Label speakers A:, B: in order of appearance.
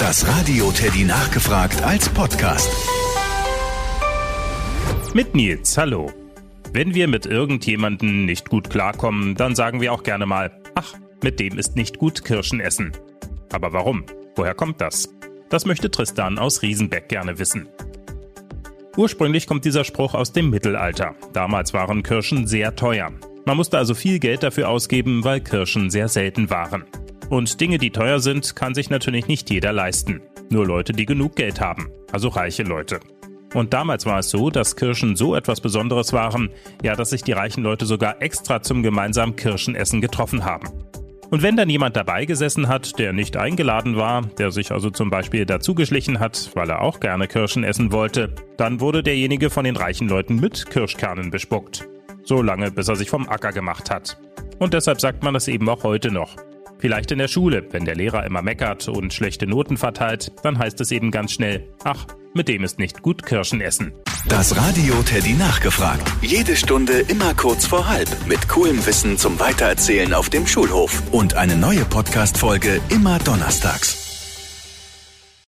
A: Das Radio Teddy nachgefragt als Podcast.
B: Mit Nils, hallo. Wenn wir mit irgendjemandem nicht gut klarkommen, dann sagen wir auch gerne mal, ach, mit dem ist nicht gut Kirschen essen. Aber warum? Woher kommt das? Das möchte Tristan aus Riesenbeck gerne wissen. Ursprünglich kommt dieser Spruch aus dem Mittelalter. Damals waren Kirschen sehr teuer. Man musste also viel Geld dafür ausgeben, weil Kirschen sehr selten waren. Und Dinge, die teuer sind, kann sich natürlich nicht jeder leisten. Nur Leute, die genug Geld haben, also reiche Leute. Und damals war es so, dass Kirschen so etwas Besonderes waren, ja, dass sich die reichen Leute sogar extra zum gemeinsamen Kirschenessen getroffen haben. Und wenn dann jemand dabei gesessen hat, der nicht eingeladen war, der sich also zum Beispiel dazugeschlichen hat, weil er auch gerne Kirschen essen wollte, dann wurde derjenige von den reichen Leuten mit Kirschkernen bespuckt. So lange, bis er sich vom Acker gemacht hat. Und deshalb sagt man das eben auch heute noch. Vielleicht in der Schule, wenn der Lehrer immer meckert und schlechte Noten verteilt, dann heißt es eben ganz schnell, ach, mit dem ist nicht gut Kirschen essen.
A: Das Radio Teddy nachgefragt. Jede Stunde immer kurz vor halb. Mit coolem Wissen zum Weitererzählen auf dem Schulhof. Und eine neue Podcast-Folge immer donnerstags.